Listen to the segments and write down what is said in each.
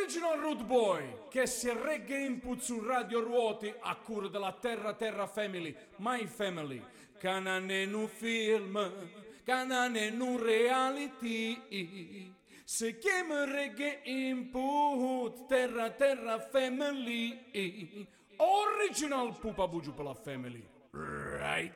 Original Root Boy, che si regga input su Radio Ruoti a cura della Terra Family, My Family. Canane un film, canane un reality. Si chiama reggae input, Terra Family. Original Pupa Bugiu per la Family. Right.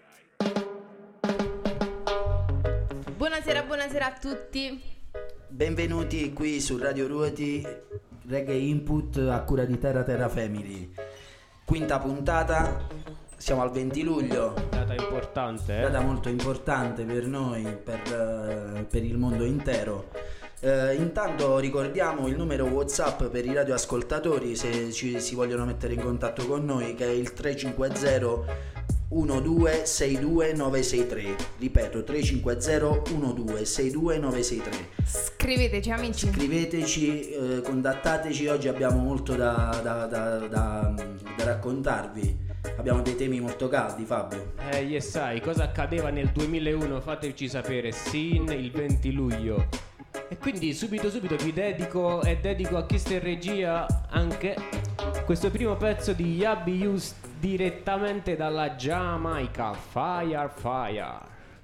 Buonasera a tutti. Benvenuti qui su Radio Ruoti, Reggae Input a cura di Terra Family. Quinta puntata, siamo al 20 luglio. Data importante, Data molto importante per noi, per il mondo intero. Intanto ricordiamo il numero WhatsApp per i radioascoltatori se si vogliono mettere in contatto con noi, che è il 350 1262 963. Ripeto, 350 1262 963. Scriveteci, amici. Scriveteci, contattateci. Oggi abbiamo molto da raccontarvi. Abbiamo dei temi molto caldi, Fabio. Yes, sai, cosa accadeva nel 2001? Fateci sapere, sin il 20 luglio. E quindi subito vi dedico a chi sta in regia anche questo primo pezzo di Yabby Yus direttamente dalla Giamaica, Fire.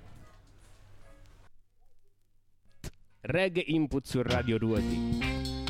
Reggae Input su Radio Ruoti.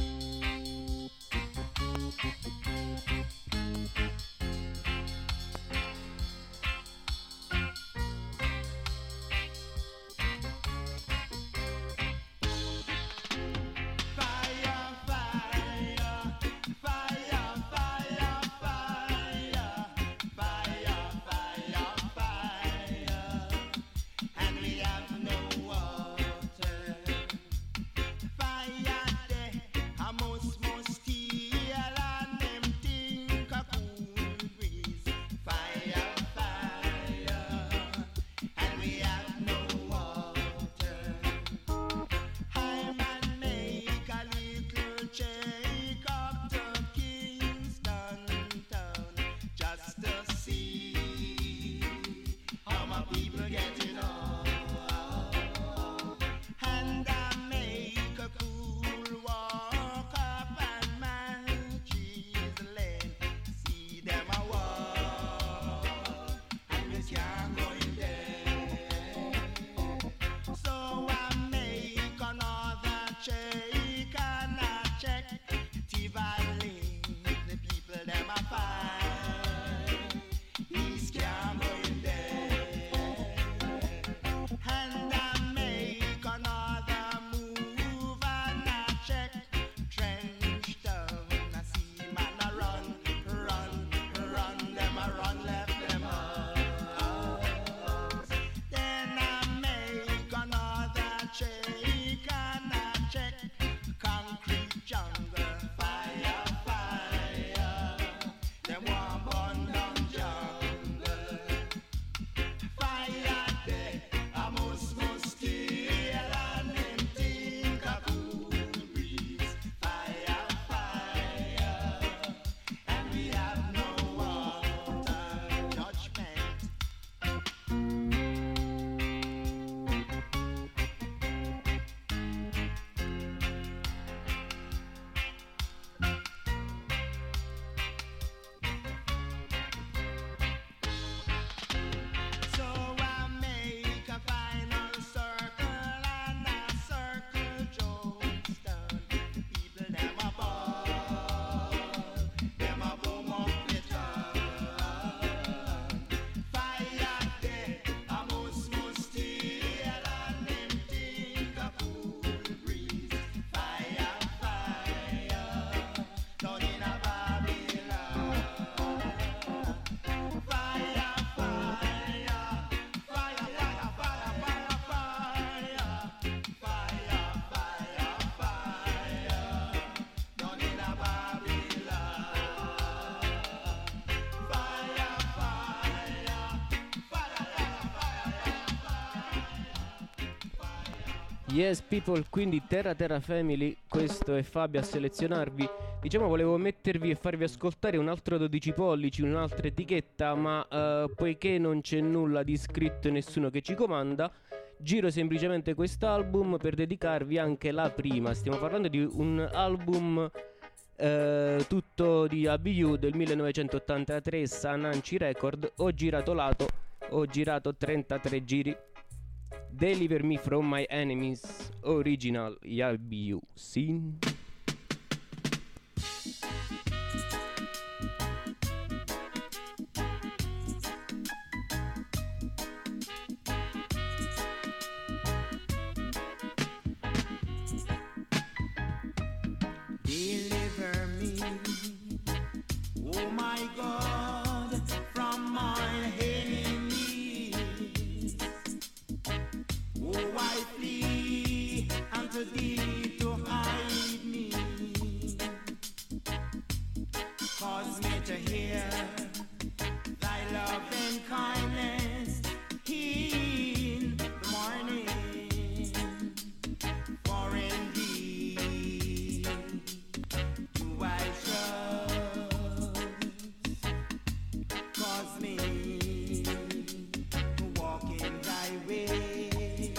Yes people, quindi Terra Family, questo è Fabio a selezionarvi. Diciamo volevo mettervi e farvi ascoltare un altro 12 pollici, un'altra etichetta, ma poiché non c'è nulla di scritto e nessuno che ci comanda, giro semplicemente quest'album per dedicarvi anche la prima. Stiamo parlando di un album tutto di ABU del 1983, Sananci Record. Ho girato 33 giri. Deliver Me From My Enemies, original ABU scene. Deliver me, oh my God, from my enemies. Oh, I flee unto thee to hide me. Cause me to hear thy love and kindness in the morning. For indeed do I trust. Cause me to walk in thy way.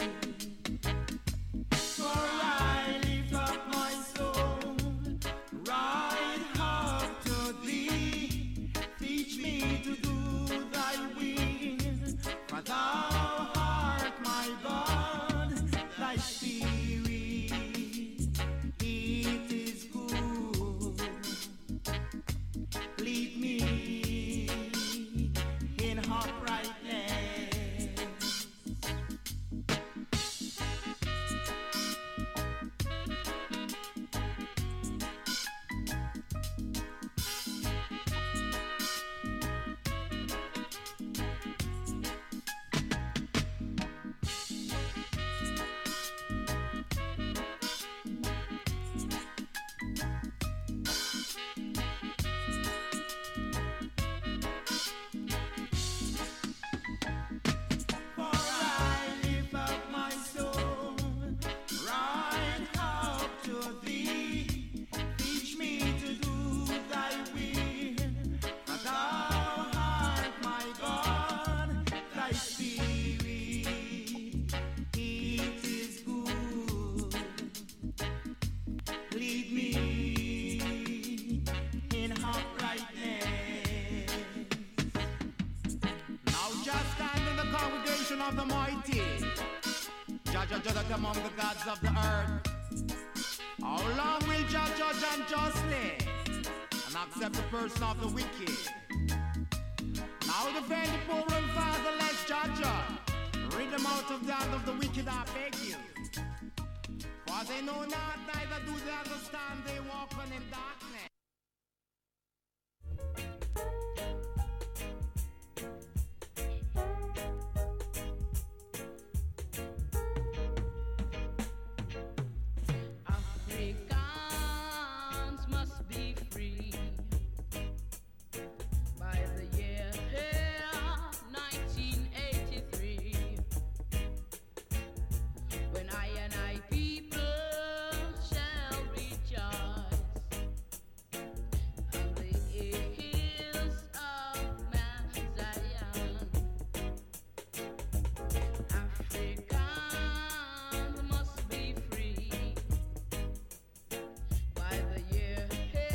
For I lift up my soul right up to thee. Teach me to do thy will. For thou art my God, thy spirit, it is good. Lead me in uprightness. For I lift up my soul right up to thee. Teach me to do thy will. For thou art my God, thy spirit, it is good. Lead me in uprightness. Now just stand in the congregation of the mighty, judge among the gods of the earth. How long will judge and justly, and accept the person of the wicked? Now defend the poor and fatherless, judge. Rid them out of the hand of the wicked, I beg you. For they know not, neither do they understand, they walk on in darkness. Africans must be free by the year 1983, when I and I people shall rejoice on the hills of Mount Zion. Africans must be free by the year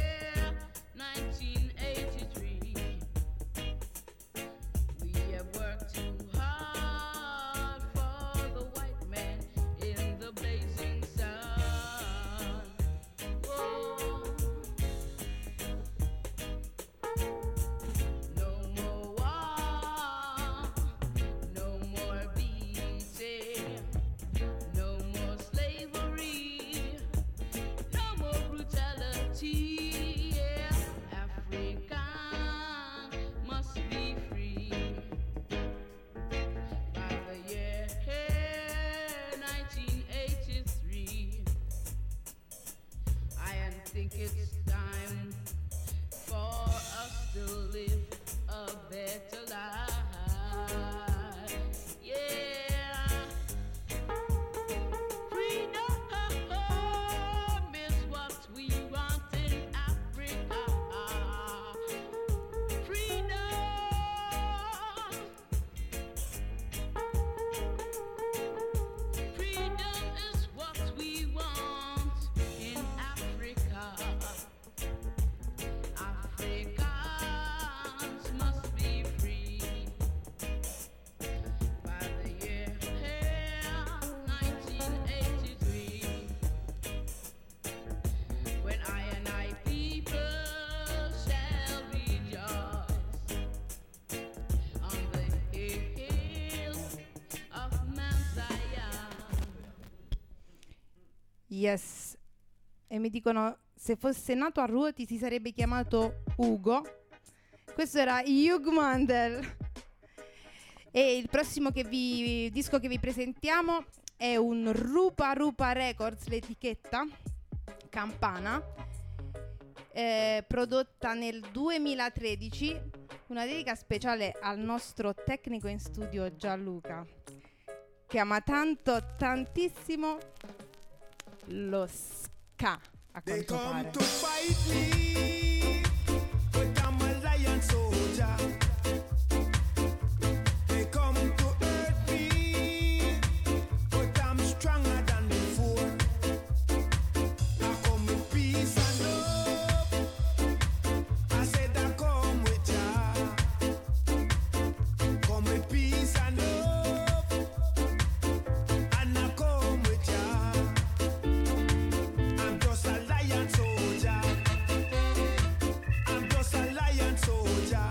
1983. We have worked too hard for the white man in the blazing sun. Oh, no more war, no more beating, no more slavery, no more brutality. Yeah, Africa must be free by the year 1983. I think it's time for us to live a better life. Yeah. Freedom is what we want in Africa. Freedom. Freedom is what we want in Africa. Yes. E mi dicono, se fosse nato a Ruoti si sarebbe chiamato Ugo. Questo era Hugh Mandel. E il prossimo disco che vi presentiamo è un Rupa Rupa Records, l'etichetta campana, prodotta nel 2013. Una dedica speciale al nostro tecnico in studio Gianluca, che ama tantissimo lo ska, a They quanto come pare. to fight me, but I'm a lion soldier. They come to hurt me, but I'm stronger than before. I come with peace and love. I said I come with ya. Come with peace and love, and I come with ya. I'm just a lion soldier. I'm just a lion soldier.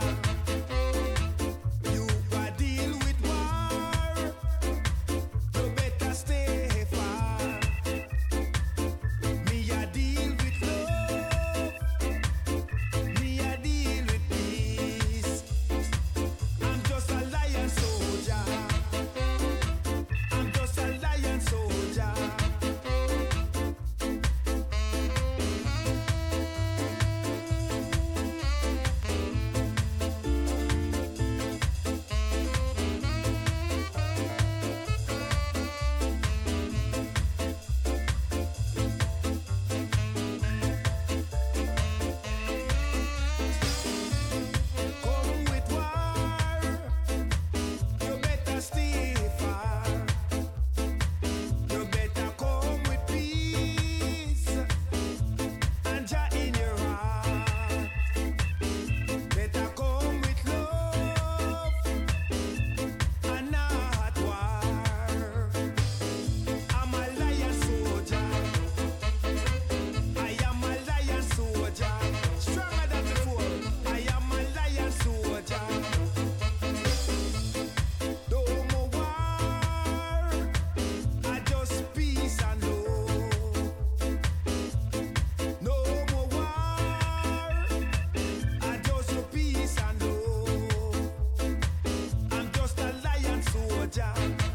You a deal with war, you better stay far. Me a deal with love, me a deal with peace. I'm just a lion soldier. I'm just a lion soldier. Come with war, you better stay far. You better come with peace and Jah in your heart. Better come with love and not war. I'm a lion soldier. I am a lion soldier. Stronger than before. I am a lion soldier. No more war. I just peace and love. No more war. I just peace and love. I'm just a lion soldier.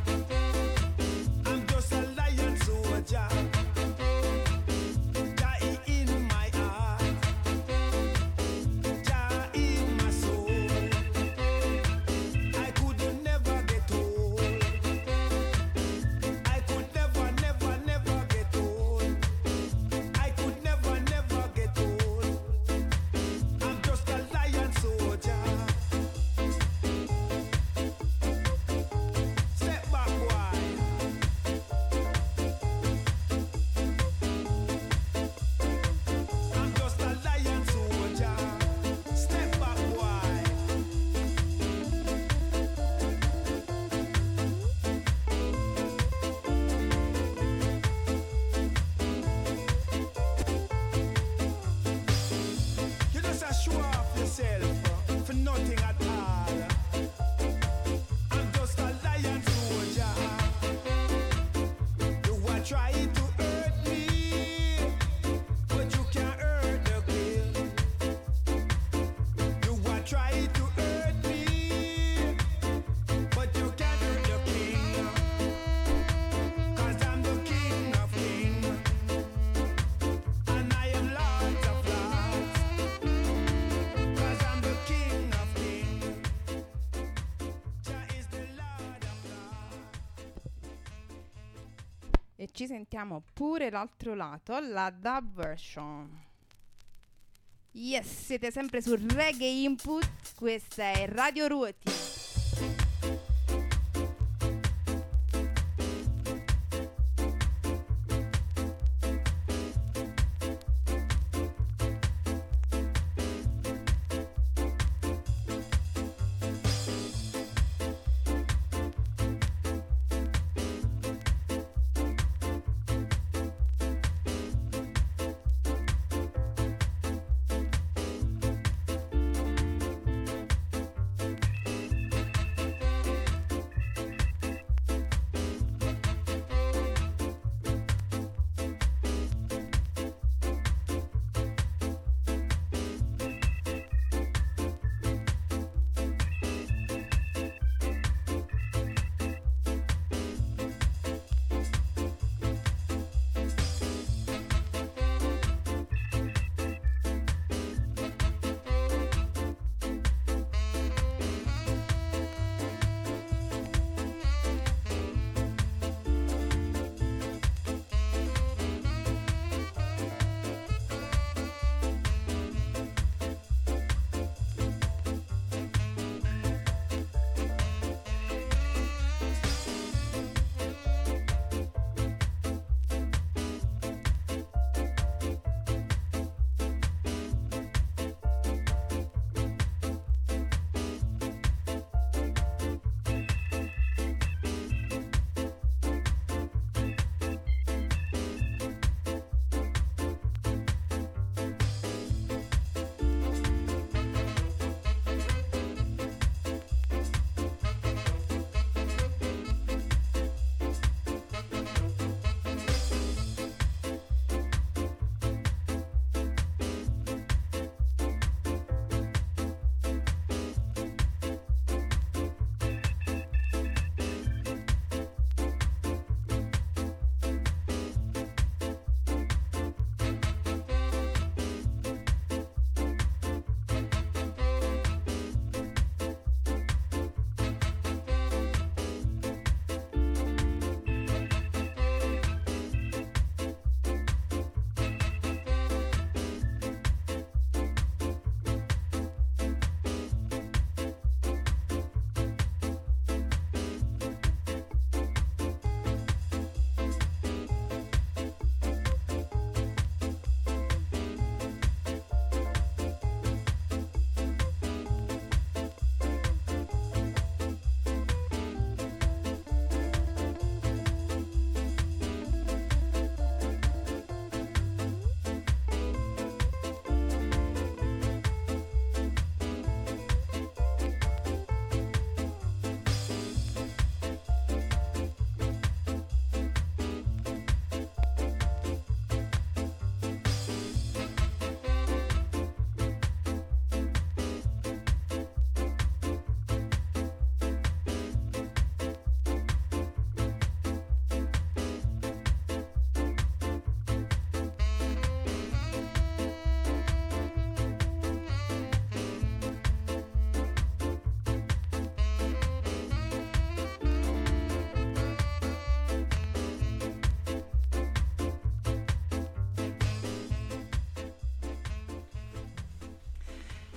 I'm just a lion soldier. Jah in my heart, Jah in my soul. I could never get old. I could never get old. I could never get old. I'm just a lion soldier. Step back, boy. I'm just a lion soldier. Step back, boy. You just a show off yourself for nothing at all. I'm just a lion soldier. You are trying to hurt me, but you can't hurt the king. You are trying to hurt me, but you can't hurt the king. 'Cause I'm the king of kings, and I am lord of lords. 'Cause I'm the king of kings. Jah is the lord of lords. E ci sentiamo pure l'altro lato, la dub version. Yes, siete sempre su Reggae Input, questa è Radio Ruoti.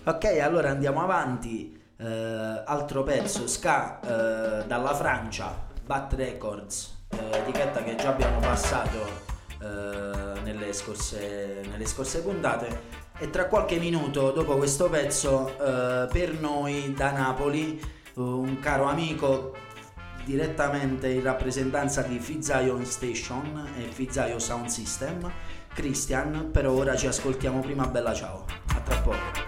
Ok, allora andiamo avanti. Altro pezzo ska dalla Francia, Bat Records, etichetta che già abbiamo passato nelle scorse puntate. E tra qualche minuto dopo questo pezzo, per noi da Napoli, un caro amico direttamente in rappresentanza di Fizaio Station e Fizaio Sound System, Christian. Per ora ci ascoltiamo prima Bella Ciao. A tra poco.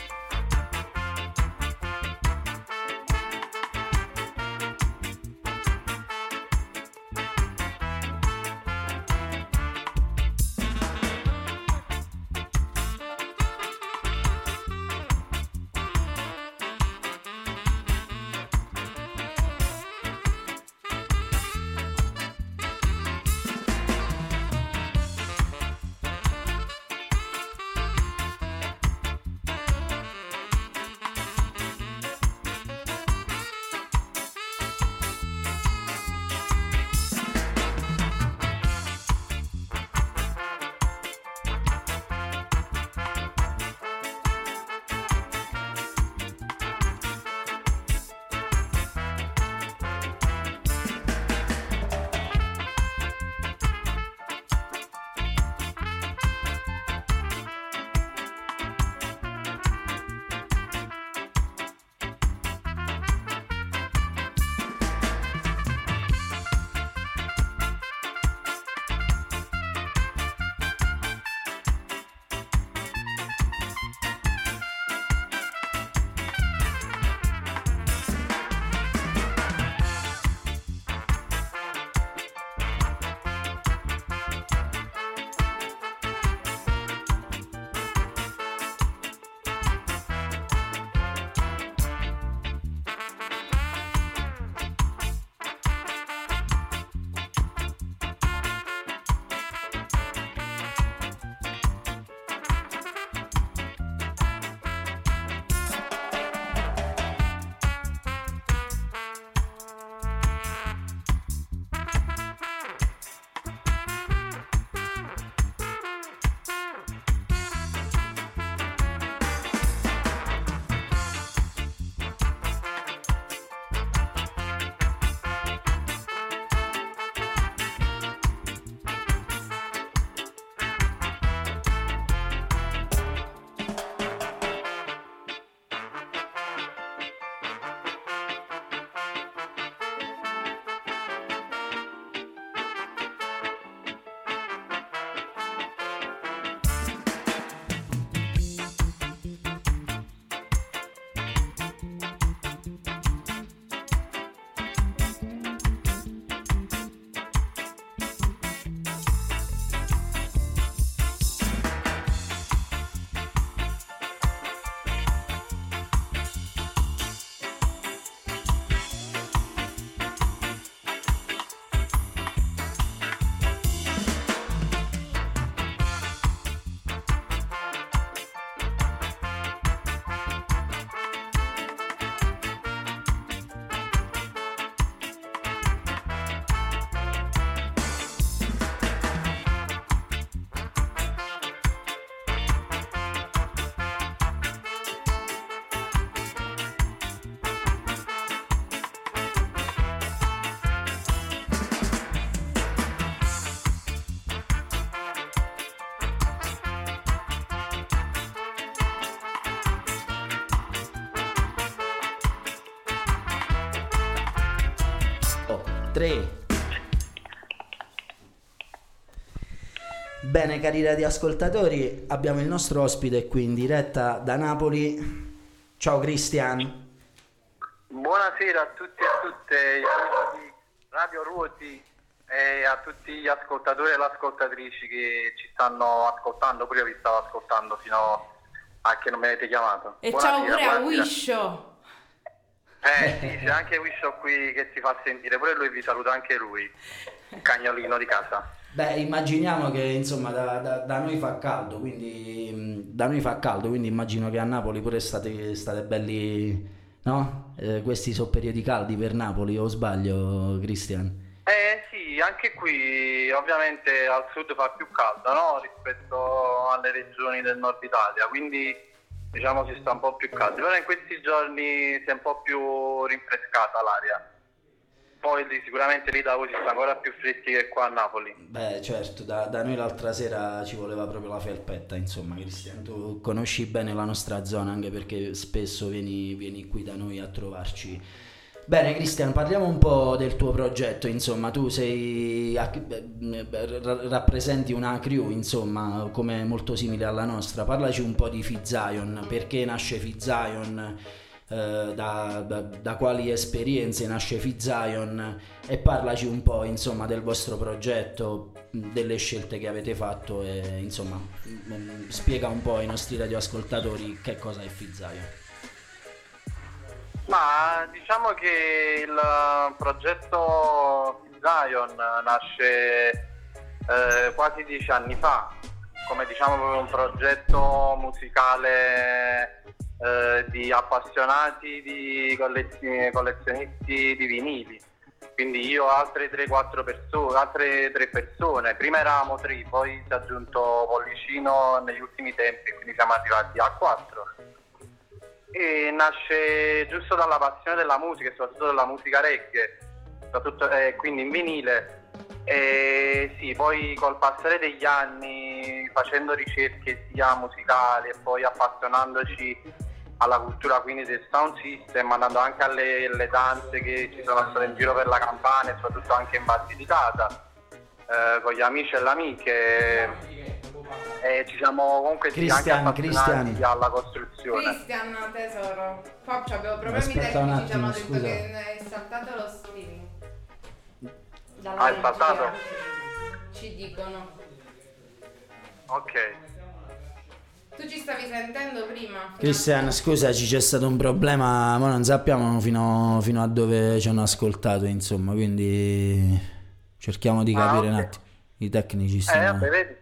Tre. Bene, cari radioascoltatori, abbiamo il nostro ospite qui in diretta da Napoli. Ciao Cristian. Buonasera a tutti e a tutte, gli amici di Radio Ruoti e a tutti gli ascoltatori e le ascoltatrici che ci stanno ascoltando. Pure io vi stavo ascoltando fino a che non mi avete chiamato. E Buonasera, ciao pure a buonasera. Wisho. Sì, c'è anche Wisho qui che si fa sentire, pure lui vi saluta, anche lui, il cagnolino di casa. Beh, immaginiamo che insomma da noi fa caldo, quindi immagino che a Napoli pure state belli, no? Questi sono periodi caldi per Napoli, o sbaglio, Cristian? Sì, anche qui ovviamente al sud fa più caldo, no? Rispetto alle regioni del nord Italia, quindi diciamo si sta un po' più caldi, però in questi giorni si è un po' più rinfrescata l'aria. Poi sicuramente lì da voi si sta ancora più freschi che qua a Napoli. Beh, certo, da noi l'altra sera ci voleva proprio la felpetta, insomma, Cristian, tu conosci bene la nostra zona anche perché spesso vieni qui da noi a trovarci. Bene, Cristian, parliamo un po' del tuo progetto, insomma, tu rappresenti una crew, insomma, come molto simile alla nostra. Parlaci un po' di Fizion, perché nasce Fizion, da quali esperienze nasce Fizion, e parlaci un po', insomma, del vostro progetto, delle scelte che avete fatto e, insomma, spiega un po' ai nostri radioascoltatori che cosa è Fizion. Ma diciamo che il progetto Zion nasce quasi 10 anni fa, come diciamo proprio un progetto musicale di appassionati, di collezionisti di vinili. Quindi io altre 3-4 persone, altre 3 persone, prima eravamo 3, poi si è aggiunto Pollicino negli ultimi tempi, quindi siamo arrivati a 4. E nasce giusto dalla passione della musica e soprattutto della musica reggae, soprattutto, quindi in vinile. E sì, poi col passare degli anni, facendo ricerche sia musicali e poi appassionandoci alla cultura quindi del sound system, andando anche alle danze che ci sono state in giro per la Campania e soprattutto anche in Basilicata, con gli amici e le amiche. Ci siamo comunque anche appassionati alla costruzione. Cristian, tesoro, qua abbiamo problemi Aspetta un tecnici, ci hanno attimo, detto scusa. che è saltato lo streaming. Ah, è saltato? Ci dicono. Ok. Tu ci stavi sentendo prima? Cristian, scusaci, c'è stato un problema, ma non sappiamo fino a dove ci hanno ascoltato, insomma, quindi cerchiamo di capire un ok. attimo. I tecnici stanno... Vabbè, vedi?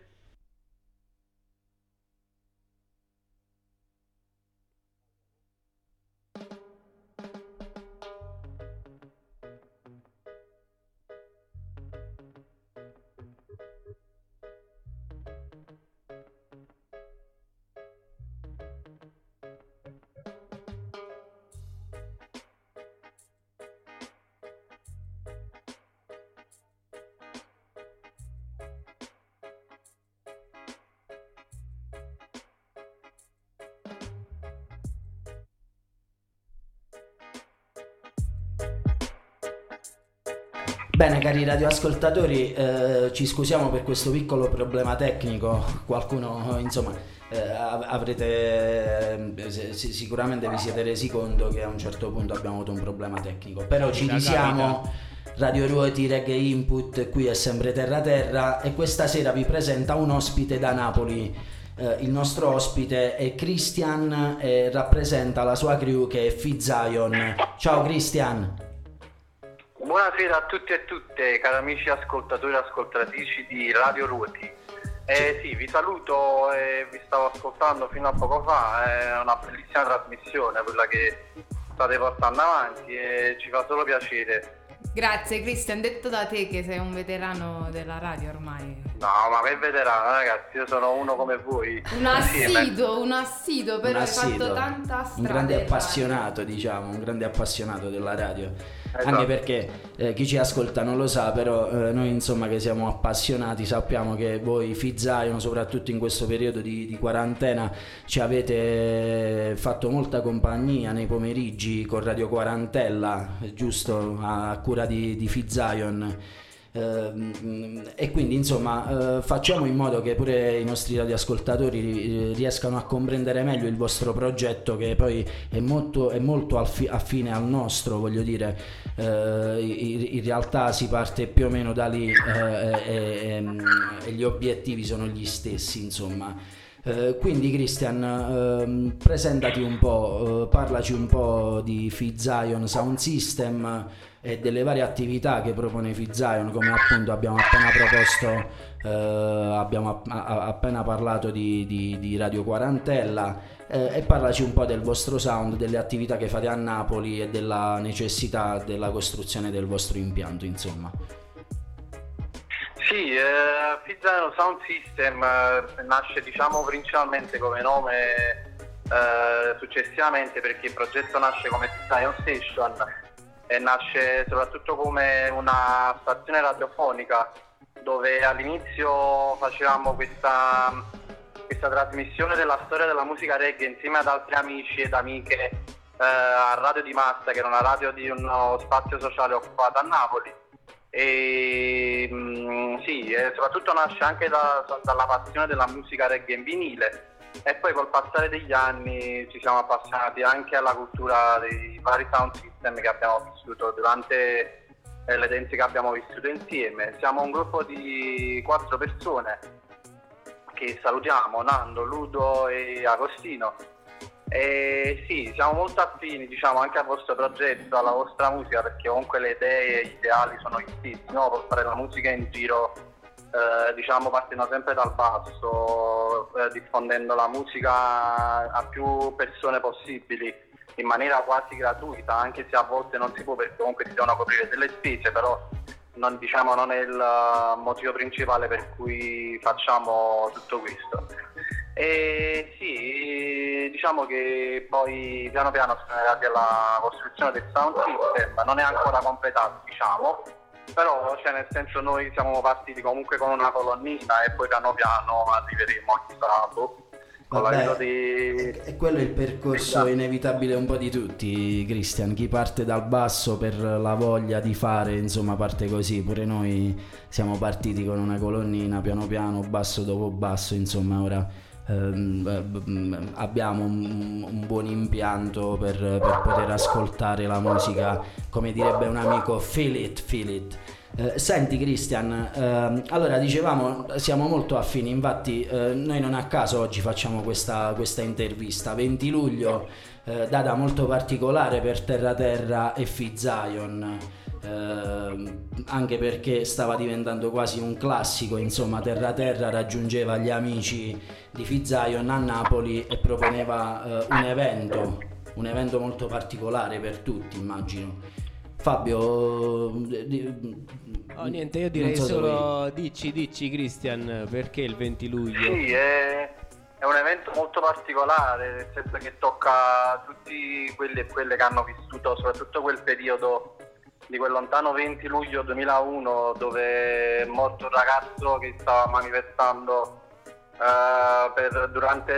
Bene, cari radioascoltatori, ci scusiamo per questo piccolo problema tecnico. Qualcuno, insomma, sicuramente vi siete resi conto che a un certo punto abbiamo avuto un problema tecnico. Però ci risiamo. Radio Ruoti Reggae Input, qui è sempre Terra Terra, e questa sera vi presenta un ospite da Napoli. Il nostro ospite è Cristian e rappresenta la sua crew che è Fizion. Ciao Cristian. Buonasera a tutti e tutte, cari amici ascoltatori e ascoltatrici di Radio Ruoti. Sì, vi saluto e vi stavo ascoltando fino a poco fa, è una bellissima trasmissione quella che state portando avanti e ci fa solo piacere. Grazie Cristian, detto da te che sei un veterano della radio ormai. No, ma che veterano ragazzi, io sono uno come voi. Un assiduo, però hai fatto tanta strada. Un grande appassionato, diciamo, un grande appassionato della radio. Esatto. Anche perché chi ci ascolta non lo sa, però noi insomma che siamo appassionati sappiamo che voi Fizion, soprattutto in questo periodo di quarantena, ci avete fatto molta compagnia nei pomeriggi con Radio Quarantella, giusto, a cura di Fizion. E quindi insomma facciamo in modo che pure i nostri radioascoltatori riescano a comprendere meglio il vostro progetto, che poi è molto affine al nostro, voglio dire. In realtà si parte più o meno da lì e gli obiettivi sono gli stessi, insomma. Quindi Cristian, presentati un po', parlaci un po' di Fizion Sound System e delle varie attività che propone Fizion, come appunto abbiamo appena proposto, abbiamo appena parlato di Radio Quarantella, e parlaci un po' del vostro sound, delle attività che fate a Napoli e della necessità della costruzione del vostro impianto, insomma. Sì, Fizion Sound System nasce diciamo principalmente come nome successivamente, perché il progetto nasce come Zion Station e nasce soprattutto come una stazione radiofonica, dove all'inizio facevamo questa trasmissione della storia della musica reggae insieme ad altri amici ed amiche a Radio di Massa, che era una radio di uno spazio sociale occupato a Napoli. E soprattutto nasce anche dalla passione della musica reggae in vinile, e poi col passare degli anni ci siamo appassionati anche alla cultura dei vari sound system che abbiamo vissuto durante le dance che abbiamo vissuto insieme. Siamo un gruppo di 4 persone che salutiamo, Nando, Ludo e Agostino. E sì, siamo molto affini, diciamo, anche al vostro progetto, alla vostra musica, perché comunque le idee e gli ideali sono gli stessi, no? Per fare la musica in giro, diciamo, partendo sempre dal basso, diffondendo la musica a più persone possibili in maniera quasi gratuita, anche se a volte non si può, perché comunque si devono coprire delle spese, però non è il motivo principale per cui facciamo tutto questo. E sì, diciamo che poi piano piano siamo arrivati alla costruzione del sound system, non è ancora completato, diciamo, però nel senso noi siamo partiti comunque con una colonnina e poi piano piano arriveremo a chissà, con l'aiuto di... E quello è il percorso inevitabile un po' di tutti, Christian. Chi parte dal basso per la voglia di fare, insomma, parte così. Pure noi siamo partiti con una colonnina, piano piano, basso dopo basso, insomma, ora abbiamo un buon impianto per poter ascoltare la musica, come direbbe un amico, feel it. Senti Christian, allora dicevamo siamo molto affini, infatti noi non a caso oggi facciamo questa intervista. 20 luglio, data molto particolare per Terra e F-Zion, anche perché stava diventando quasi un classico, insomma. Terra raggiungeva gli amici di F-Zion a Napoli e proponeva un evento molto particolare per tutti, immagino. Fabio, niente, io direi solo dici Christian, perché il 20 luglio? Sì, è un evento molto particolare, nel senso che tocca tutti quelli e quelle che hanno vissuto soprattutto quel periodo di quel lontano 20 luglio 2001, dove è morto un ragazzo che stava manifestando durante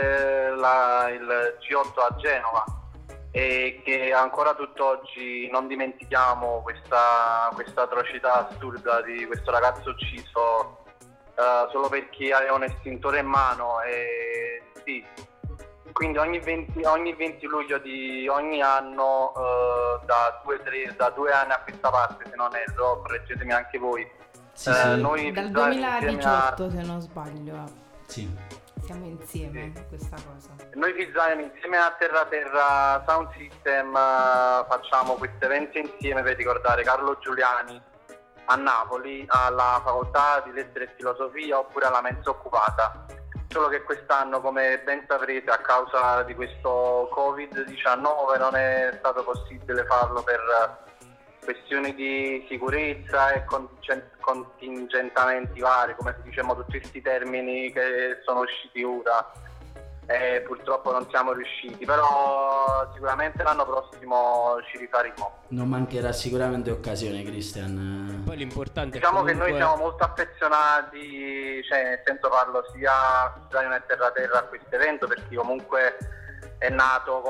il G8 a Genova, e che ancora tutt'oggi non dimentichiamo questa atrocità assurda di questo ragazzo ucciso solo perché aveva un estintore in mano. E sì, quindi ogni 20 luglio di ogni anno, da 2 anni a questa parte, se non erro, correggetemi anche voi, sì. Noi dal 2018 se non sbaglio, sì, siamo insieme a questa cosa. Noi F-Zion insieme a Terra Sound System facciamo questo evento insieme per ricordare Carlo Giuliani a Napoli, alla facoltà di lettere e filosofia, oppure alla mensa occupata. Solo che quest'anno, come ben saprete, a causa di questo Covid-19 non è stato possibile farlo per questioni di sicurezza e contingentamenti vari, come si diciamo, tutti questi termini che sono usciti ora. Purtroppo non siamo riusciti, però sicuramente l'anno prossimo ci rifaremo. Non mancherà sicuramente occasione, Christian. Poi l'importante diciamo è comunque... che noi siamo molto affezionati, nel senso, parlo sia a Zion e Terra a questo evento, perché comunque è nato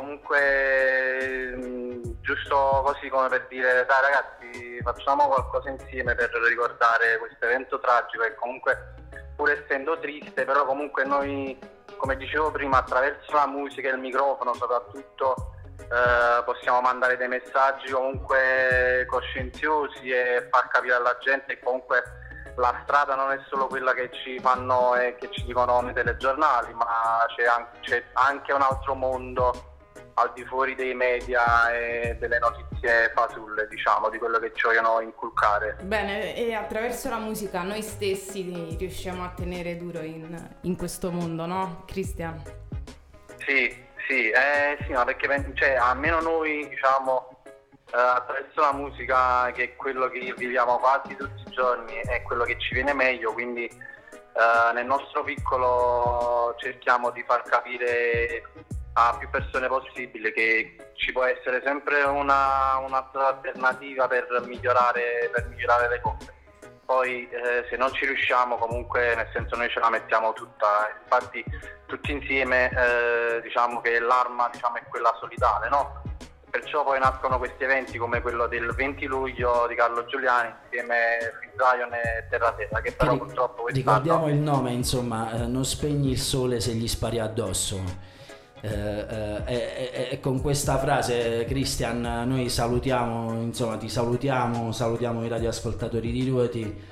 giusto così, come per dire: dai ragazzi, facciamo qualcosa insieme per ricordare questo evento tragico, e comunque, pur essendo triste, però comunque noi, come dicevo prima, attraverso la musica e il microfono soprattutto possiamo mandare dei messaggi comunque coscienziosi e far capire alla gente che comunque la strada non è solo quella che ci fanno e che ci dicono nei telegiornali, ma c'è anche un altro mondo al di fuori dei media e delle notizie fasulle, diciamo, di quello che ci vogliono inculcare. Bene, e attraverso la musica noi stessi riusciamo a tenere duro in questo mondo, no, Christian? Sì, ma perché almeno noi, diciamo, attraverso la musica, che è quello che viviamo quasi tutti i giorni, è quello che ci viene meglio, quindi nel nostro piccolo cerchiamo di far capire a più persone possibile che ci può essere sempre una alternativa per migliorare le cose. Poi se non ci riusciamo, comunque nel senso noi ce la mettiamo tutta, infatti tutti insieme diciamo che l'arma, diciamo, è quella solidale, no? Perciò poi nascono questi eventi come quello del 20 luglio di Carlo Giuliani insieme a Zion e Terra Terra, che però purtroppo quest'anno... Ricordiamo il nome, insomma, non spegni il sole se gli spari addosso. E con questa frase, Christian, noi salutiamo, insomma, ti salutiamo i radioascoltatori di Ruoti.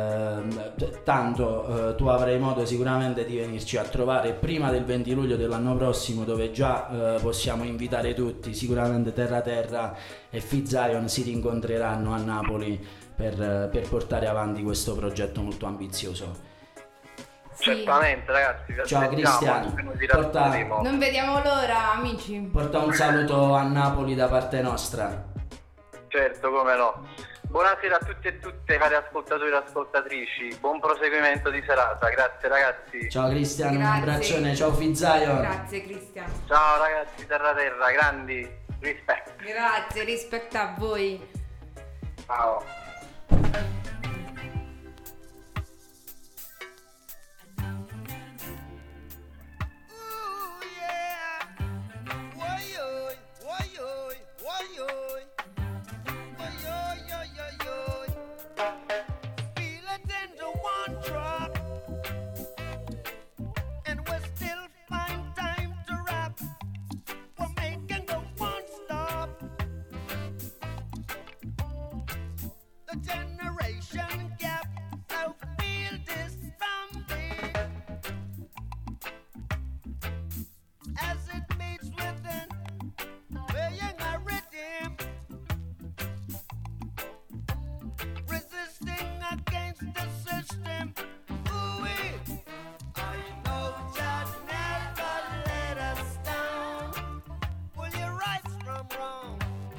Tanto tu avrai modo sicuramente di venirci a trovare prima del 20 luglio dell'anno prossimo, dove già possiamo invitare tutti. Sicuramente Terra Terra e Zion si rincontreranno a Napoli per portare avanti questo progetto molto ambizioso. Certamente, ragazzi, vi ciao aspettiamo, Cristian, non vediamo l'ora, amici. Porta un saluto a Napoli da parte nostra. Certo, come no. Buonasera a tutti e tutte, cari ascoltatori e ascoltatrici, buon proseguimento di serata, grazie ragazzi. Ciao Cristian, un Grazie. abbraccione, ciao Zion. Grazie Cristian. Ciao ragazzi, Terra Terra, grandi, rispetto. Grazie, rispetto a voi. Ciao. Generation gap, so feel this from me as it meets within, playing a rhythm, resisting against the system. Ooh-wee. I know Jah never let us down. Pull your rights from wrong.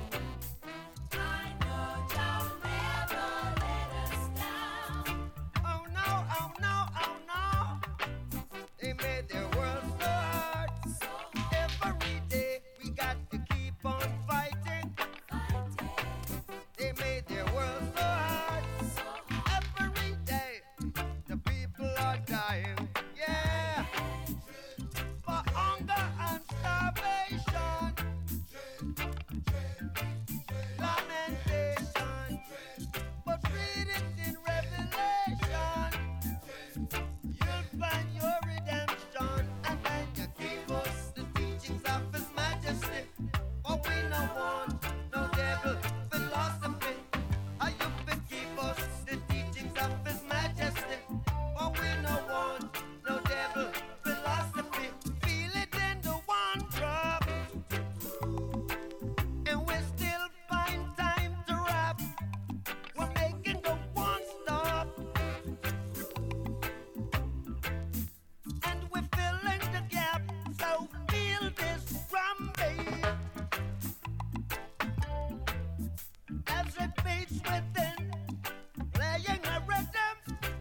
I know Jah never let us down. Oh no, oh no, oh no. They made their world so hard. Every day we got to keep on fighting. They made their world so hard. Every day the people are dying. Yeah. For hunger and starvation. Lamentation. But read it in Revelation. You'll find your redemption. And when you give us the teachings of His Majesty, for we no want no devil philosophy. How you can give us the teachings of His Majesty, for we no want no devil philosophy. Feel it in the one drop, and we still find time to rap. We're making the one stop, and we're filling the gap. So feel this drum beat as it beats within, playing a rhythm,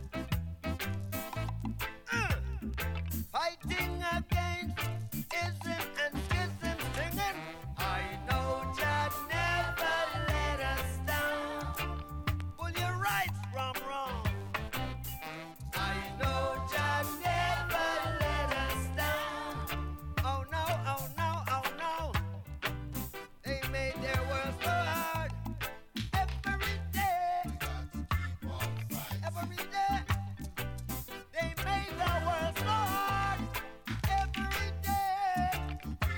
fighting against ism and schism, singing. I know Jah never let us down. Pull your rights from wrong. I know Jah never let us down. Oh no, oh no, oh no. They made their world so hard. Every day. Every day. They made their world so hard. Every day.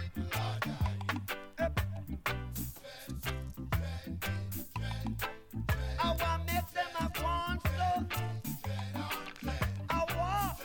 I want make them a want so. I want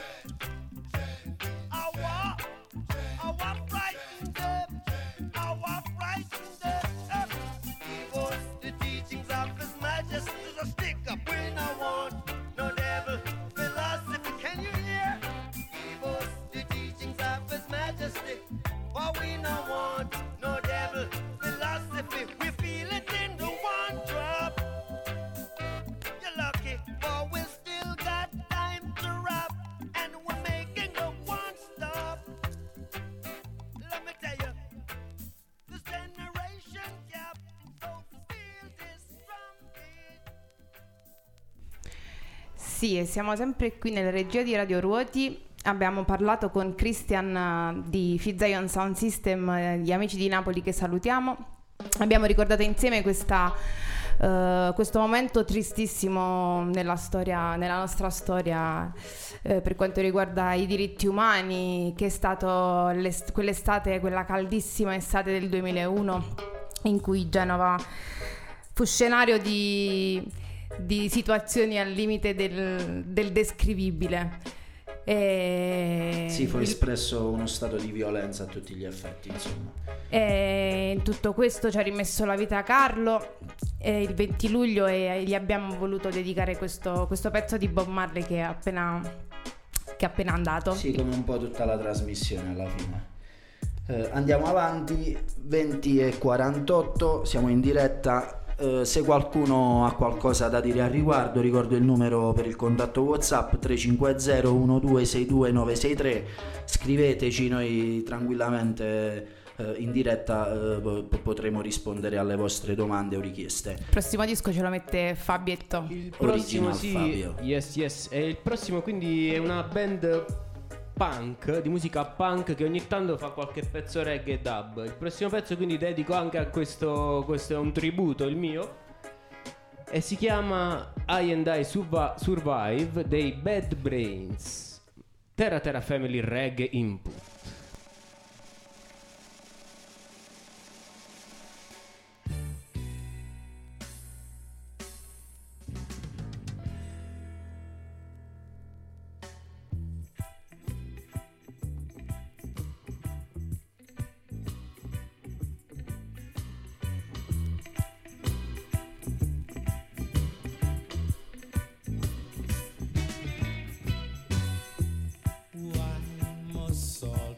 frighten them. I want frighten them. Give us the teachings of His Majesty. So stick up. We no want no devil philosophy. Can you hear? Give us the teachings of His Majesty. For we no want no devil philosophy. We feel it in the one drop. You're lucky, but we still got time to rap, and we're making a one stop. Let me tell Sì, e siamo sempre qui nella regia di Radio Ruoti. Abbiamo parlato con Christian di Fizion Sound System, gli amici di Napoli che salutiamo. Abbiamo ricordato insieme questo momento tristissimo nella nostra storia, per quanto riguarda i diritti umani, che è stato quella caldissima estate del 2001 in cui Genova fu scenario di situazioni al limite del descrivibile. Sì, fu espresso uno stato di violenza a tutti gli effetti, insomma. E in tutto questo ci ha rimesso la vita Carlo il 20 luglio e gli abbiamo voluto dedicare questo pezzo di Bob Marley che è appena andato. Sì, come un po' tutta la trasmissione alla fine. Andiamo avanti, 20:48, siamo in diretta. Se qualcuno ha qualcosa da dire al riguardo, ricordo il numero per il contatto WhatsApp 350 1262 963. Scriveteci, noi tranquillamente in diretta potremo rispondere alle vostre domande o richieste. Il prossimo disco ce lo mette Fabietto. Il prossimo Original sì, Fabio. yes. E il prossimo quindi è una band punk, di musica punk, che ogni tanto fa qualche pezzo reggae e dub. Il prossimo pezzo quindi dedico anche a questo è un tributo il mio, e si chiama I and I Survive dei Bad Brains. Terra Family Reggae Input. Why must all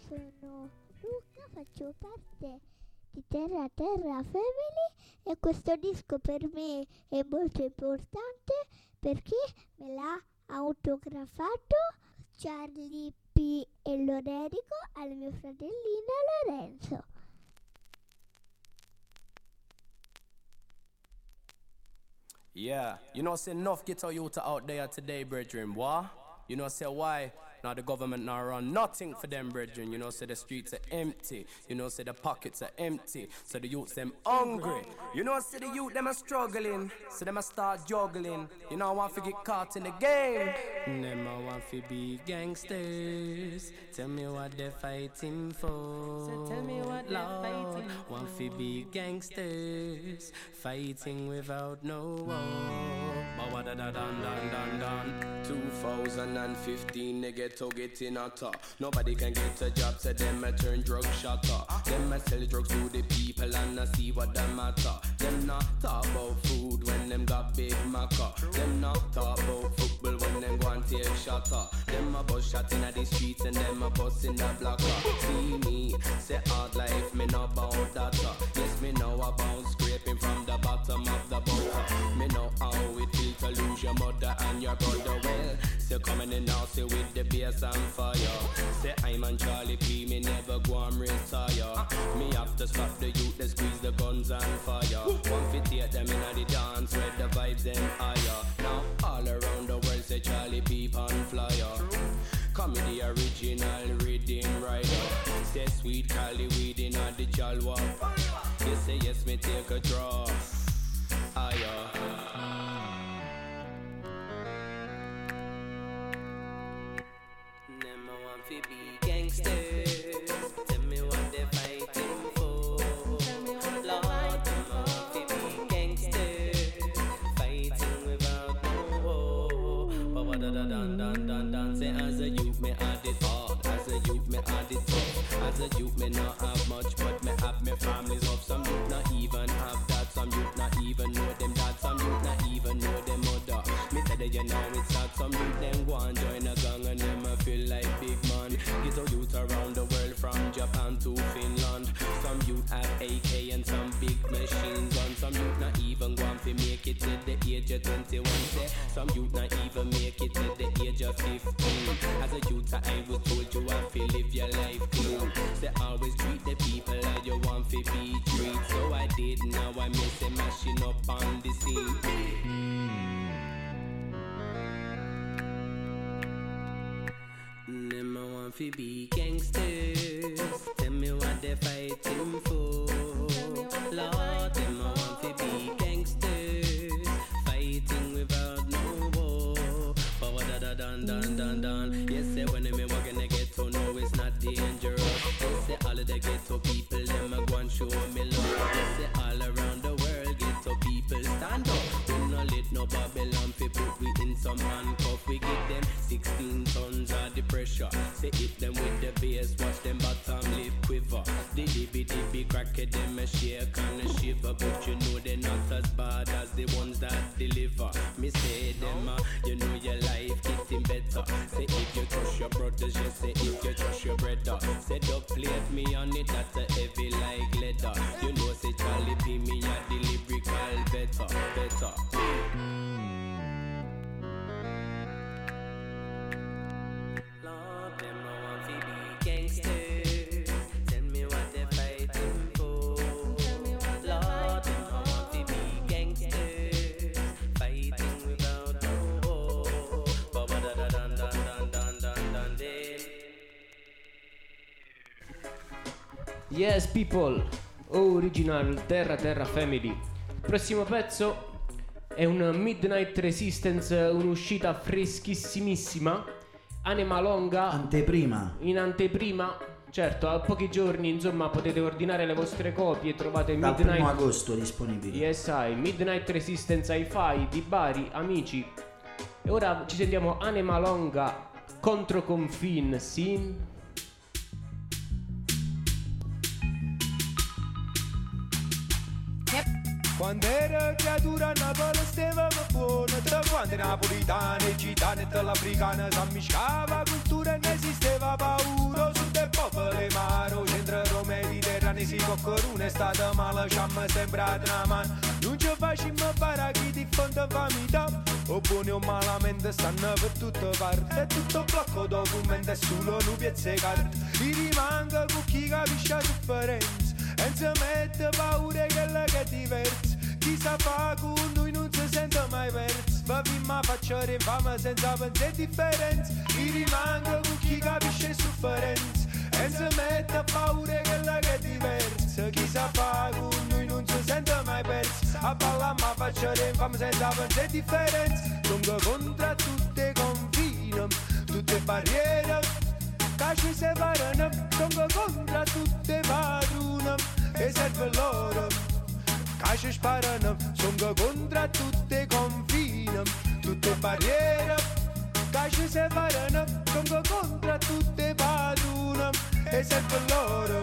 sono Luca, faccio parte di Terra Terra Family e questo disco per me è molto importante perché me l'ha autografato Charlie P. e Lorerico al mio fratellino Lorenzo. Yeah, you know, say enough ghetto youth out there today, brethren. What? You know, say why? Now the government now run nothing for them, brethren. You know, say the streets are empty. You know, say the pockets are empty. So the youths them hungry. You know, say the youth them are struggling. So them a start juggling. You know, I want to get caught in the game. Them I want to be gangsters. Tell me what they're fighting for. So tell me what they're fighting for. Want to be gangsters, fighting without no war. 2015 they get to get in a top. Nobody can get a job, so them a turn drug shotter. Them a sell drugs to the people and I see what them matter. Them not talk about food when them got big maca. Them not talk about football when them go and take shotter. Them a bus shot in the streets and them a bus in the blocker. See me, say hard life, me know about that. Yes, me know about scraping from the bottom of the butter. Me know how it feels to lose your mother and your brother. Well, say coming in now, say with the bass and fire. Say I'm on Charlie P, me never go and retire. Me have to stop the youth, they squeeze the guns and fire. 158 them in the dance, where the vibes them higher. Now all around the world say Charlie P on flyer. Come with the original rhythm rider. Say sweet Cali weed in the chalwa. You say yes, me take a draw. Higher. Them I want to be gangsters. Tell me what they're fighting for. Lord, them I want to be gangsters, fighting without no war. But what da say as a youth me had it hard. As a youth me had it tough. As a youth me not have much, but me have me family's love. Some youth not even have that. Some youth not even know them dad. Some youth not even know them mother. Me say that you know it's sad. Some youth them go and join a gang and them a feel like big man. Get a youth around the world from Japan to Finland. Some youth have AK and some big machine guns. Some youth not even go and make it to the age of 21. Say some youth not even make it to the age of 15. As a youth I was told you have to live your life clean. Say always treat the people like you want to be treated. So I did, now I miss them mashing up on the scene. Them I want to be gangsters. Tell me what they're fighting for. Lord, them I want to be gangsters, fighting without no war. But what dun. Yes, say when me walk in the ghetto, no, it's not dangerous. Yes, say all of the ghetto people, them a go and show me love. Yes, say all around the world, ghetto people stand up. We no let no Babylon fi put we in some handcuff. We give them 16 tons of the pressure. Say hit them with the bass, watch them bottom lip quiver. The dibby cracker them a shake and a shiver, but you know they're not as bad as the ones that deliver. Me say them, you know your life getting better. Say if you trust your brothers, you say if you trust your brother. Say don't plate me on it, that's a heavy like leather. You know say Charlie P me a the lyrical better. Lord, them I want to be gangsters. Tell me what they're fighting for. Lord, them I want to be gangsters, fighting without no war. But dun. Yes people, original Terra Family. Prossimo pezzo è un Midnight Resistance, un'uscita freschissimissima, Anima Longa. Anteprima. In anteprima, certo, a pochi giorni, insomma, potete ordinare le vostre copie, trovate Dal Midnight 1 agosto disponibili. Yes, Midnight Resistance Hi-Fi di Bari, amici. E ora ci sentiamo Anima Longa contro Confin Sin. Yep. Quando ero creatura a Napoli stavamo buono, da quando i napolitani, i gitani e dell'africana s'ammiscava cultura e non esisteva paura. Su del popolo maro, centro Roma Mediterraneo, si coccorune è stata male, ci hanno sembrato una mano. Non ci facciamo fare chi ti fonda famiglia, o buoni o malamente stanno per tutte parti. È tutto blocco documento e solo nubi e carte. Ti rimanga con chi capisce la sofferenza e non si mette paura che la che è diversa. Chi sa fa con noi non si sente mai perso. Va ma faccio infame senza pensare differenza. Ti rimanga con chi capisce la sofferenza e non si mette paura che la che è diversa. Chi sa fa con noi non si sente mai perso. A balla ma faccio infame senza pensare differenza. Sono contro tutte confine, tutte barriere che ci separano. Sono contro tutte padrone e serve loro che ci sparano. Sono contro tutte confine, tutte barriere che ci separano. Sono contro tutte padrone e serve loro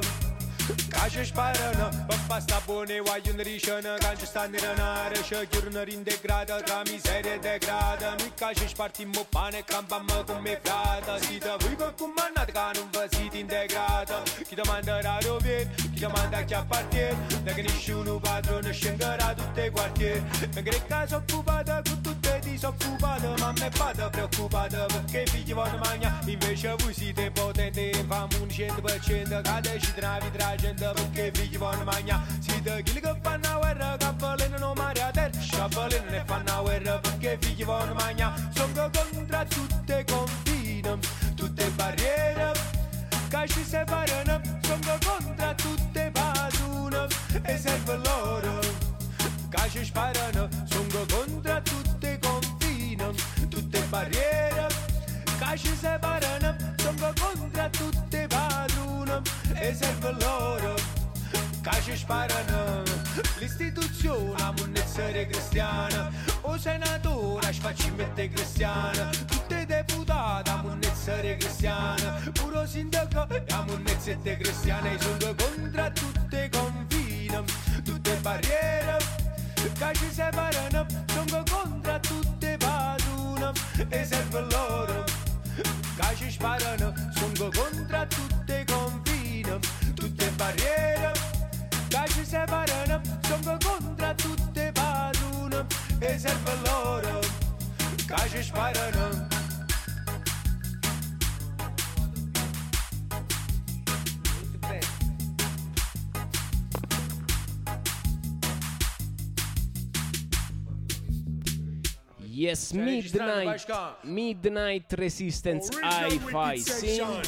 che ci sparano. Papà sta buone, voglio un riccione che ci stanno in renare. C'è chi non rindegrata tra miseria e degrada. Noi che ci spartiamo pane e campammo come frata. Siete voi per comandate che non vi siete integrata. Chi ti manderà dove, chi ti manda a chi appartiene. Da che nessuno padrone scenderà tutte i quartieri. Mentre che sono occupata con tutte disoccupate. Mamma e padre preoccupate perché i figli vanno mangiare. Invece voi siete potenti, famo un 100% che decide la vita della gente perché i figli vanno mangiare. Siete quelli che fanno la guerra, che avvelenano mare a terra, che avvelenano e fanno la guerra perché i figli vanno mangiare. Sono contro tutte confine, tutte barriere che ci separano. Sono contro tutte padrone e serve loro che ci sparano. Sono contro tutte confine, tutte barriere che ci separano. Sono contro tutte padrone e serve loro che ci sparano. L'istituzione a non essere cristiana, o senatore a sfaccimento cristiana, tutte deputate a non essere cristiana, pure sindaco a non essere cristiana. Sono contro tutte confine, tutte barriere che ci separano. Sono contro tutte padrone e serve loro che ci sparano. Sono contro tutte confine, tutte barriere che ci separano. Sono contro tutte padrone e serve loro che ci sparano. Yes, Midnight Resistance Hi-Fi Scene.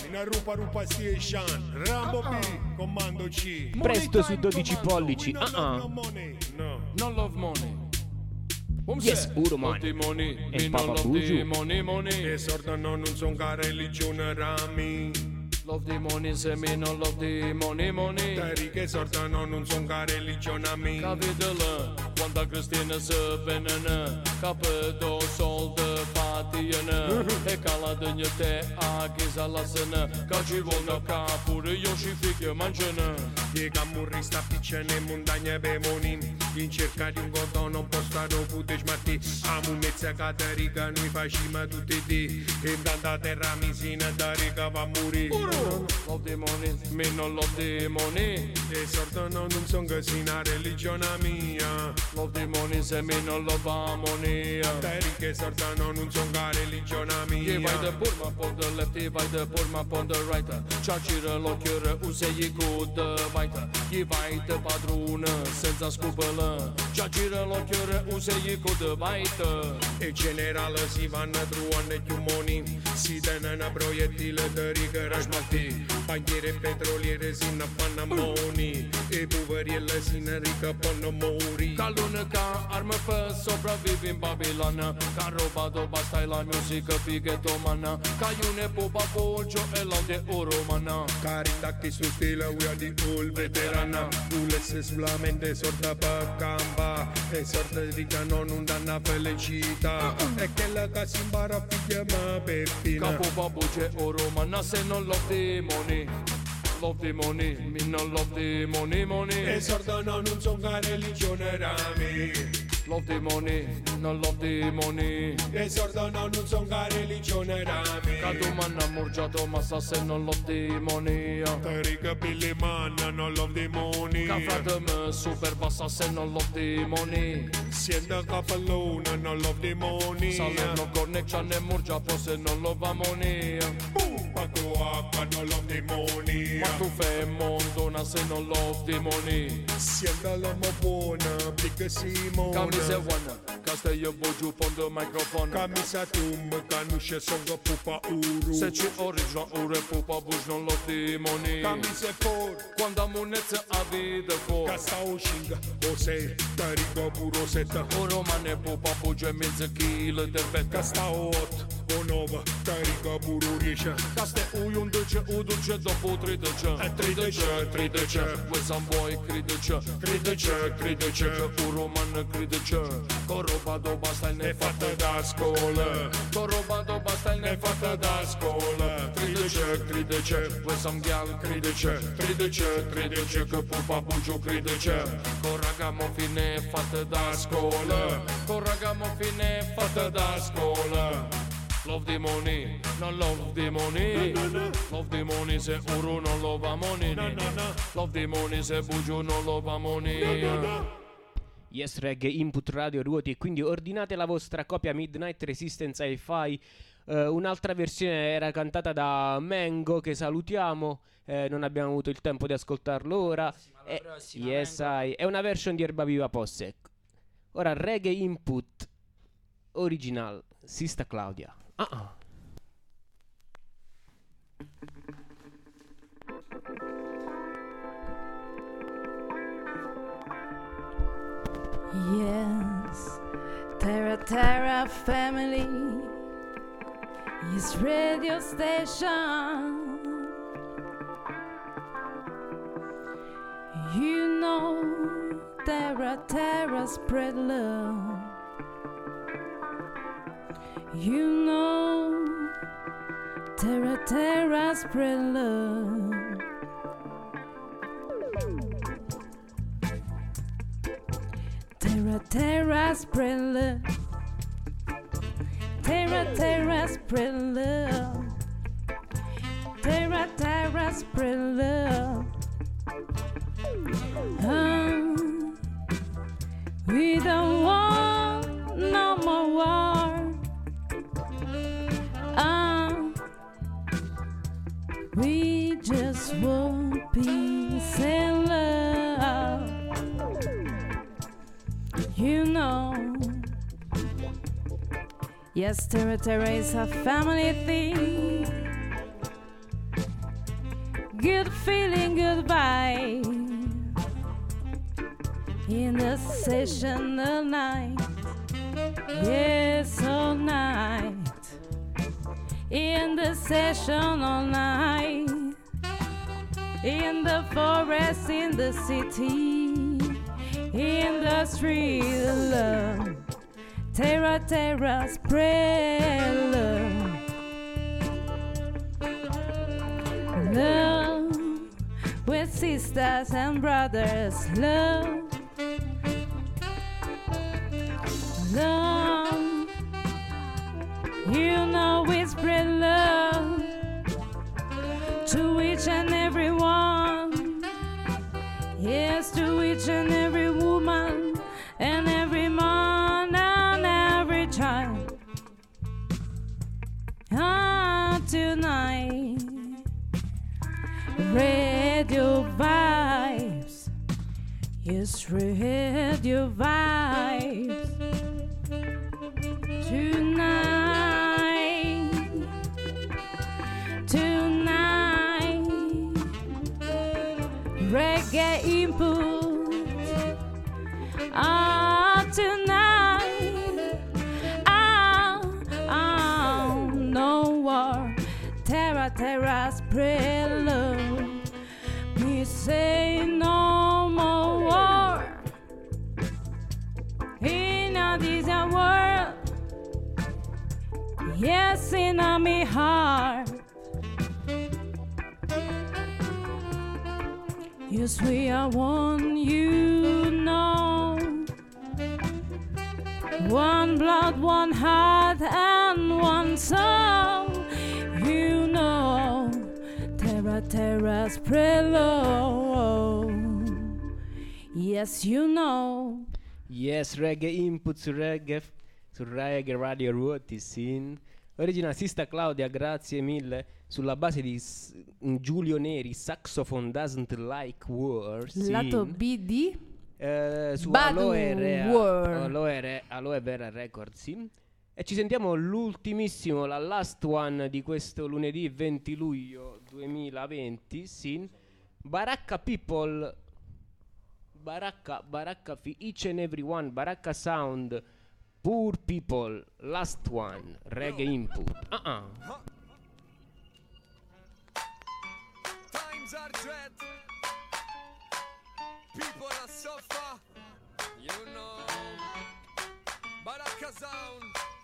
Presto su 12 pollici. Non love money. Yes, Uromani e Papa Buju. E sordono non son care religione rami. Love the money, se me non love the money. Tari che sordono non son care religione rami. Capitele, quanta cristina se venene, capito soldi fatiene, e cala degna te a chisa la sene, che ci vuole ca pure io ci fighe mangiane. E camurri sta piccene montagne bemoni, in cerca di un godo non può stare pute smarti. A munezza caterica noi facciamo tutti di, e tanta terra misina da rica va a morire. Love the money, me non love the money. E sordono non son che sina religione mia. Love the money, se me non love the money. Tari che sordono non son che religione mia. Ye vai the Burma upon the left, ye vai the Burma upon the right. Ciacire l'occhiore, usei good fight. Ye vai the padrone, senza scrupole. Ciacire l'occhiore, usei good fight. E generale si vanno truone gli umoni, si tengono proiettile da riga rasmati. Banchiere e petroliere si ne fanno moni, e poverielle si ne ricapano mori. L'unica arma per sopravvivere in Babilone, che rubato basta la musica fighettomana, che une pupa poggio e l'altre oromana. Caritacchi su stile uia di ul veterana, ulesse solamente sorta per campa, e sorta di canon non danna felicità, e che la casa imbara figlia ma peppina. Che pupa poggio e oromana se non lo demoni. love the money, me no love the money, money. Esordo non songa religione rami. Love the money, no love the money. Esordo non songa religione rami. Cadu manna morgiato ma sa se non love the money. Tarica Billy man, non love the money. Cafrate me super bassa se non love the money. Siendo capallona, non love the money. Salerno connection e morgia po se non love the money. Pato acqua, non love the money. Ma tu fai mondona se non love the money. Siendo l'uomo buona, big Simone. Camisa one, casta io bogiu pondo microphone. Camisa tum, canusce songa pupa uru. Se ci original ure pupa buj non love the money. Camise for, quando amunezza a vide for. Casta uscinga, o sei, tarico puro setta. O romane pupa buj e mezzo chilo del bet. Casta ot, o nova, tarico puro riesce. Caste uiunduce, uduce dopo 13. 13. Voi san voi credice. Credice, un romano credice. Con roba do basta ne fatta da scuola. Con roba do basta ne fatta da scuola. Credice, voi san gal credice. Credice, che pupa bugiu credice. Con ragamo fine fatta da scuola. Con ragamo fine fatta da scuola. Love the money, non love the money. Love the money se uru non love money. Love the money se bugiu non love money. Yes Reggae Input Radio Ruoti, e quindi ordinate la vostra copia Midnight Resistance Hi-Fi. Un'altra versione era cantata da Mango, che salutiamo, non abbiamo avuto il tempo di ascoltarlo ora. Yes, è una version di Erba Viva Posse. Ora Reggae Input Original, Sista Claudia. Yes, Terra family is radio station. You know Terra spread love. You know Terra spread love. Terra spread love. Terra spread love. Terra spread love. We don't want no more war. We just want peace and love. You know, yes, Terra is a family thing. Good feeling, goodbye. In the session all night, yes, all night. In the session all night. In the forest, in the city, in the street of love. Terra spread love. Love with sisters and brothers. Love. Love. You know we spread love to each and every one. Yes, to each and every woman and every man and every child. Tonight, radio vibes. Yes, radio vibes. Tonight, reggae input. Tonight, no war. Terra spread love. We say no more war in this world. Yes, in my heart. 'cause we are one, you know. One blood, one heart, and one soul, you know. Terra, terra, spread low. Yes, you know. Yes, reggae input su reggae Radio Ruoti, sin. Original Sista Claudia, grazie mille. Sulla base di Giulio Neri, Saxophone Doesn't Like War. Lato B di su Badu Aloe Vera Records, sì. E ci sentiamo l'ultimissimo, la last one di questo lunedì 20 luglio 2020, sì. Baracca People, Baracca each and every one, Baracca Sound, Poor People, last one, reggae input. Times are dread, people are suffer, you know. Baracca Sound,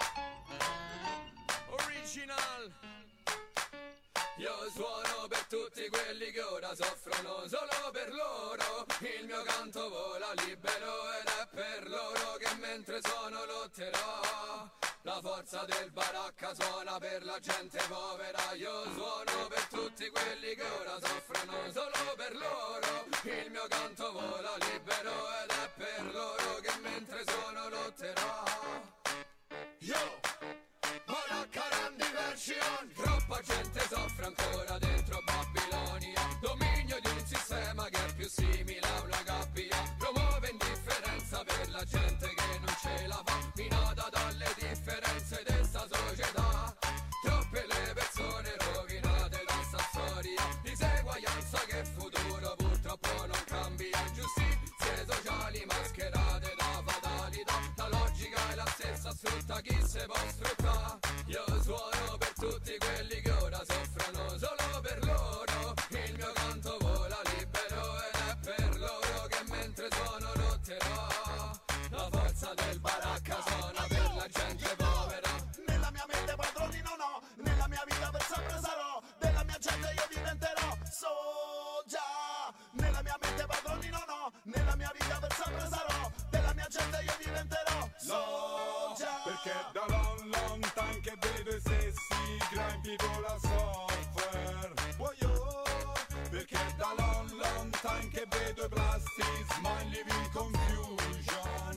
original. Io suono per tutti quelli che ora soffrono solo per loro. Il mio canto vola libero ed è per loro che mentre suono lotterò. La forza del baracca suona per la gente povera. Io suono per tutti quelli che ora soffrono solo per loro. Il mio canto vola libero ed è per loro che mentre suono lotterò. Io Baracca Run Diversion. Troppa gente soffre ancora dentro Babilonia. Dominio di un sistema che è più simile a una gabbia. Promuove indifferenza per la gente che non ce la fa. Minata dalle differenze di sta società. Troppe le persone rovinate da sta storia. Diseguaglianza che futuro purtroppo non cambia. Ingiustizie sociali mascherate da fatalità. La logica è la stessa, sfrutta chi se può sfruttare. Io suono per tutti quelli che ora soffrono solo per loro. Il mio canto vola libero ed è per loro che mentre suono lotterò. La forza del baracca suona per la gente povera. Nella mia mente padroni non ho, nella mia vita per sempre sarò. Della mia gente io diventerò soja. Nella mia mente padroni non ho, nella mia vita per sempre sarò. Della mia gente io diventerò soja. Perché da long time che vedo i stessi crime people a suffer. Perché da long time che vedo i plastic smile live in confusion.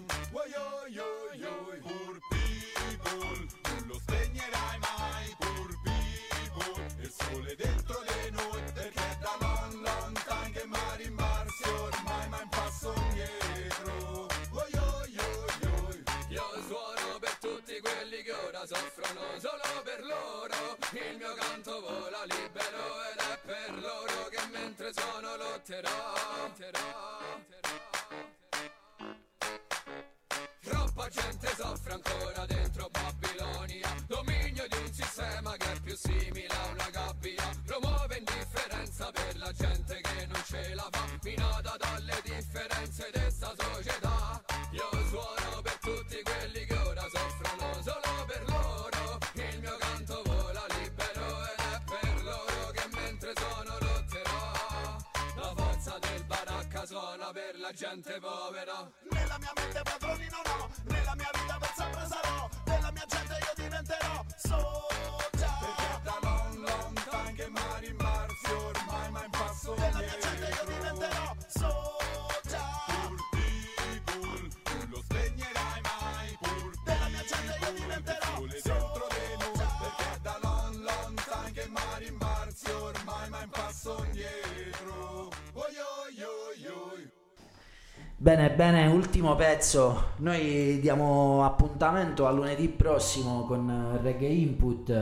Poor people, non lo spegnerai mai. Poor people, il sole dentro di noi. Perché da long time che mari in marsi ormai ma in passo indietro. Io suono per tutti quelli che ora soffrono solo per loro. Il mio canto vola libero ed è per loro che mentre suono lotterò. Troppa gente soffre ancora dentro Babilonia. Dominio di un sistema che è più simile a una gabbia. Promuove indifferenza per la gente che non ce la fa. Minata dalle differenze di sta società. Io suono per tutti quelli che ora soffrono solo per loro. Il mio canto vola libero ed è per loro che mentre suono lotterò. La forza del baracca suona per la gente povera. Nella mia mente padroni non ho, nella mia vita per sempre sarò. Della mia gente io diventerò soja. Perché da long time che mari in marzi ormai ma in passo della mia gente io diventerò soja. Poor people, non lo spegnerai mai. Poor della mia gente io diventerò sole dentro di noi. Perché da long time che mari in marzi ormai ma in passo indietro. Bene, ultimo pezzo. Noi diamo appuntamento a lunedì prossimo con Reggae Input.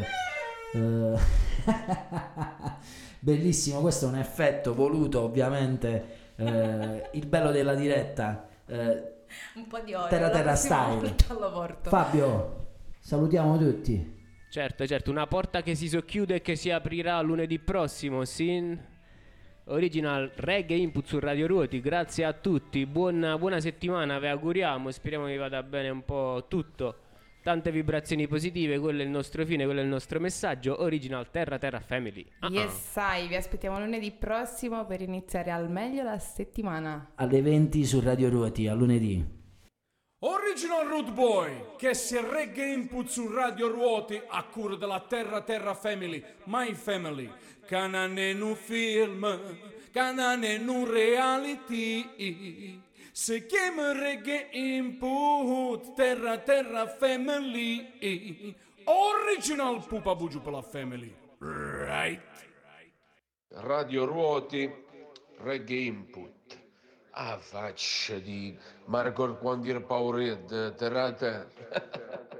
Bellissimo, questo è un effetto voluto ovviamente. Il bello della diretta. Un po' di ore. Terra style. Fabio, salutiamo tutti. Certo, una porta che si socchiude e che si aprirà lunedì prossimo, sin. Original Reggae Input su Radio Ruoti. Grazie a tutti, buona settimana, vi auguriamo, speriamo vi vada bene un po' tutto. Tante vibrazioni positive, quello è il nostro fine, quello è il nostro messaggio. Original Terra Terra Family. Yes, sai, vi aspettiamo lunedì prossimo per iniziare al meglio la settimana. Alle 20 su Radio Ruoti, a lunedì. Original Root Boy, che si reggae input su Radio Ruoti a cura della Terra Terra Family, My Family. Canane nu film, canane nu reality. Se chiama reggae input, Terra Terra Family. Original Pupa Bugiu per la Family. Right. Radio Ruoti, reggae input. A faccia di Margot quando era paura terra a terra.